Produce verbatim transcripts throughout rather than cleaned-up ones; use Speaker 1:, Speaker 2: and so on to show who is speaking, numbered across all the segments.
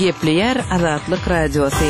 Speaker 1: Gepleyer Azatlyk Radiosu.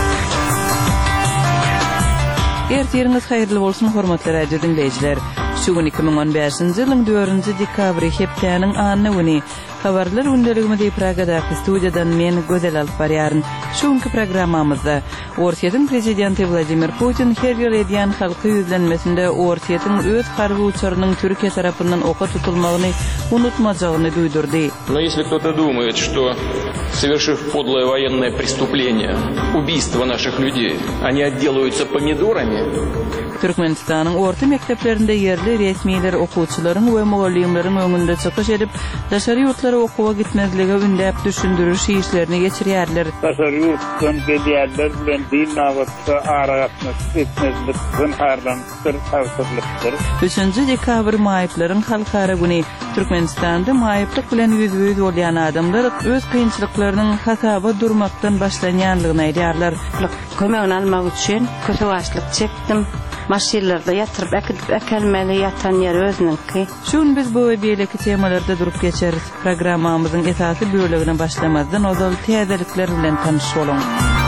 Speaker 1: Ertiriniz hayırlı bolsun hormatly radio dinleyijiler. Şu gün iki bin on beşinji ýylyň dördünji dekabry hepdeniň anyny güni. Habarlar gündeligimi diýip Pragadaky studiýadan men Gözel alyp barýaryn. Şu günkü programmamyzda Ortiýetiň prezidenti Vladimir Putin her ýyl edýän halky ýüzlenmesinde Ortiýetiň öz harby uçurynyň Türkiýe tarapyndan oka tutulmagyny unutmajagyny duýdurdy.
Speaker 2: Но если кто-то думает, что, совершив подлое военное преступление, убийство наших людей, они отделаются помидорами.
Speaker 1: Türkmenistanyň orta mekdeplerinde yerli resmiýetler okuwçylaryň we mugallimleriň öňünde çykyş edip, daşary ýurtlara okuwa gitmezlige ündäp düşündürüş işlerini geçirýärler.
Speaker 3: Daşary ýurtdan gelýärler bilen din nawatda aragatmak etmezlikden hardan bir tawsirlikdir.
Speaker 1: üçünji dekabr maýyplaryň halkara güni. Türkmenistanda maýyplyk bilen ýüz-ýüz bolýan adamlar öz kynçylyklarynyň hasaba durmakdan başlanýanlygyny aýdýarlar.
Speaker 4: Kömegini almak üçin köse başlyk çekdim. Maşinlarda yatırıp ekilip ekelmeli yatan yer özününki.
Speaker 1: Şun biz bu ve beýleki temalarda durup geçeriz. Programmamyzyň esasy bölümine başlamazdan ozal täzelikler bilen tanyş bolun.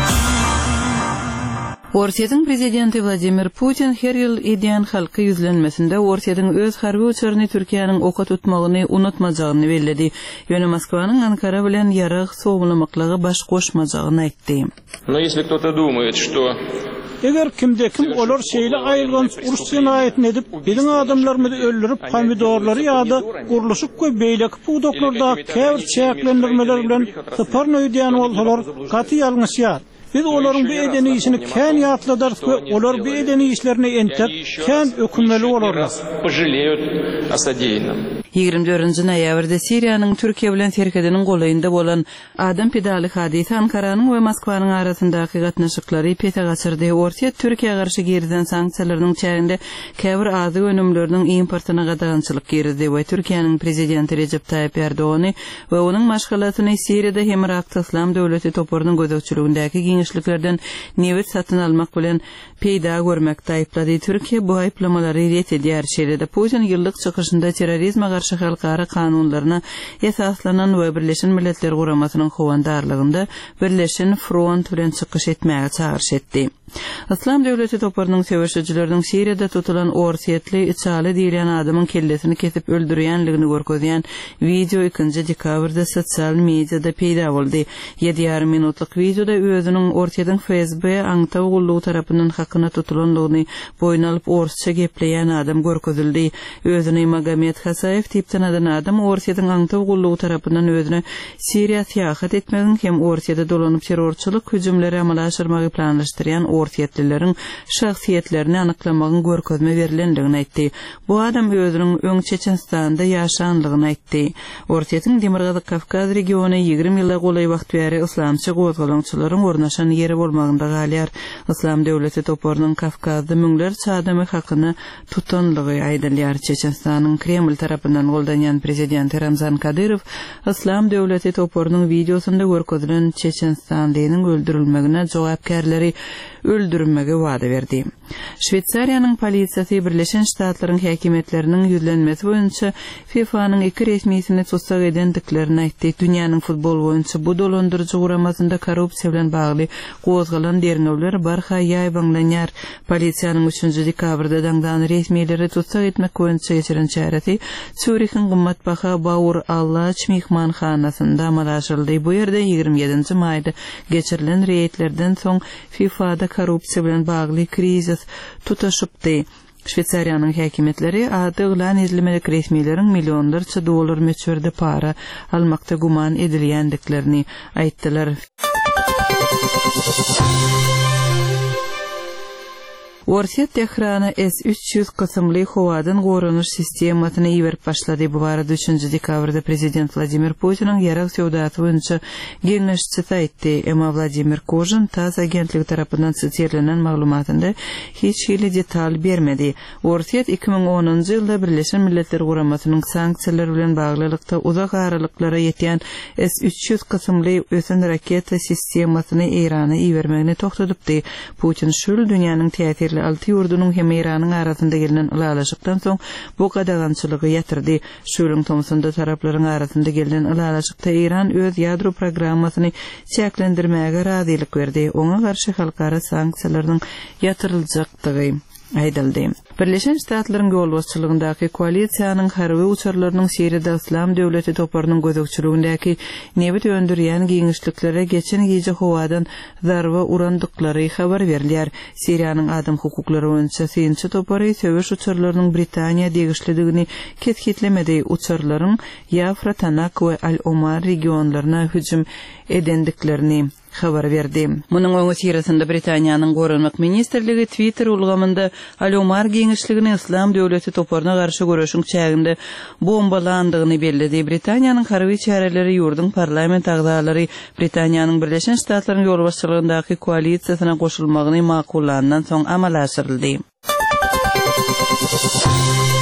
Speaker 1: Ortiýetiň prezidenti Vladimir Putin her ýyl edýän halky ýüzlenmesinde Ortiýetiň öz harby uçuryny Türkiýanyň oka tutmagyny unutmajagyny bellädi. Ýöne Moskwanyň Ankara bilen ýarag sowmulamaklygy baş goşmajagyny aýtdy.
Speaker 2: Но если кто-то думает, что
Speaker 5: Eger kimde kim olar şeýle aýylgan uruş jinaýatyny edip, biziň adamlarymyzy öldürip, pomidorlary ýa-da guruluşyp goý beýleki pugdoklarda käbir çäklendirmeler bilen sypar öýdýän bolsalar gaty ýalňyşýar. Biz olaryň bu edeni işini kän ýatladar we olar bu edeni işlerini entep, kän ökünmeli bolarlar.
Speaker 1: ýygrimi dördünji noýabrda Siriýanyň Türkiýe bilen terkediniň golayynda bolan adam pedali hadisy Ankaranyň we Moskwanyň arasyndaky gatnaşyklary pete gaçyrdy. Ortiýet Türkiýe garşy gerilen sanksiýalarynyň çäginde käbir azy önümleriniň importyna gadagançylyk girdi we Türkiýanyň prezidenti Recep Tayyip Erdoğan we onuň maşgalatyny Siriýede hem Irak Islam döwleti toparynyň gözegçiligindäki giňişliklerden newet satyn almak bilen peýda görmekde aýplady. Türkiýe bu aýplamalary ret edýär. Şeýle-de Putin ýyllyk çykyşynda terrorizme garşy halkara kanunlaryna esaslanan we Birleşen Milletler Guramasynyň howandarlygynda Birleşen Front bilen çykyş etmäge çağırş etdi. Islam döwleti toparynyň söwüşçileriniň Siriýede tutulan Ortiýetli içali diýilen adamyň kellesini kesip öldürýänligini görkezýän video ikinji dekabrda sosial mediada peýda boldy. ýedi ýarym minutlyk videoda özüniň Ortiýetiň F S B aňtaw gullugy tarapyndan hakyna tutulanlygyny boyun alyp orsça gepleýän adam görkezildi. Özüni Magomed Hasayev tipden adam Ortiýetiň aňtaw gullugy tarapyndan özüne Siriýa syýahat etmegin hem Ortiýede dolanyp terrorçylyk hüjümleri amala aşyrmagy planlaşdyrýan Ortiýetlileriň şahsiýetlerini anyklamagyň görkezme berilendigini aýtdy. Bu adam özüniň öň Çeçenistanda ýaşanlygyny aýtdy. Ortiýetiň Demirgazyk Kavkaz regiony ýygrimi ýyla golay wagt bäri islamçy gozgalançylaryň ornaşan ýeri bolmagynda galýar. Islam döwleti toparynyň Kavkazda müňler çadamy hakyny tutanlygy aýdylýar. Çeçenistanyň Kreml tarapyndan goldanýan prezident Ramzan Kadyrow Islam döwleti toparynyň videosunda görkezilen Çeçenistanlynyň öldürilmegine jogapkärleri öldürmege wada berdi. Şweýçariýanyň polisiýasy Birleşen Ştatlaryň häkimetleriniň ýüzlenmesi boýunça FIFA'nyň iki resmiýetini tutsak edendiklerini aýtdy. Dünýäniň futbol boýunça bu dolandyrjy guramasynda korrupsiýa bilen bagly gozgalan dernewler barha ýaýbanlanýar. Polisiýanyň üçünji dekabrda daňdan resmiýetleri tutsak etmek boýunça geçiren çäresi Zürich'in gymmatbaha Bauer Allaç mehmanhanasynda amalaşyldy. Bu ýerde ýygrimi ýedinji maýda geçirilen reýetlerden soň FIFA'da korrupsiýa bilen bagly krizis tutaşypdy. Şweýçariýanyň häkimetleri ady elan edilemelik resmiýetleriň millionlarça dollar meçherde para almakda guman edilýändiklerini aýtdylar. Ortiýet Tehrana S üç ýüz kysymly howadan gorunuş sistemasyny iýerip başlady. Bu barada üçünji dekabrda prezident Vladimir Putiniň ýarag sowdasy boýunça geňeşçisi aýtdy. Emma Vladimir Kozhin TASS agentligi tarapyndan çytyrylan maglumatynda hiç hili detal bermedi. Ortiýet iki bin onunji ýylda Birleşen Milletler Guramasynyň sanksiýalar bilen baglylykda uzak aralyklara ýetýän S üç ýüz kysymly ösen raketa sistemasyny Irana iýermegini toktadypdy. Putin şol dünýäniň täsirli elli alty ýurdunun hem Iranyň arasynda gelinen ylalaşykdan soň bu gadagançylygy ýatyrdy. Şulyň tomsunda taraplaryň arasynda gelinen ylalaşykda Iran öz ýadro programmasyny çäklendirmäge razylyk berdi. Oňa garşy halkara sanksiýalaryň ýatyryljakdygy aýdyldy. Birleşen Ştatlaryň ýol başçylygyndaky koalisiýanyň harby uçurlarynyň Siriýada İslam döwleti toparynyň gözükçüligindäki nebit öndürýän giňişliklere geçen gece howadan zarwa urandyklary habar berilýär. Siriýanyň adam hukuklary boýunça synçy topary söwüş uçurlarynyň Britaniýa degişlidigini ketkitlemedi. Uçurlaryň Yafra, Tanak we Al-Omar regionlaryna hüjüm edendiklerini habar berdi. Munyň öňü sirasynda Britaniýanyň Gorunmak ministrligi Twitter ulgamynda Al-Omar giňişligini İslam döwleti toparyna garşy görüşüň çäginde bombalandygyny bellädi. Britaniýanyň harby çäreleri ýurdun parlament agdalary Britaniýanyň Birleşen Ştatlaryň ýol başçylygyndaky koalisiýasyna goşulmagyny makullandan soň amala asyryldy.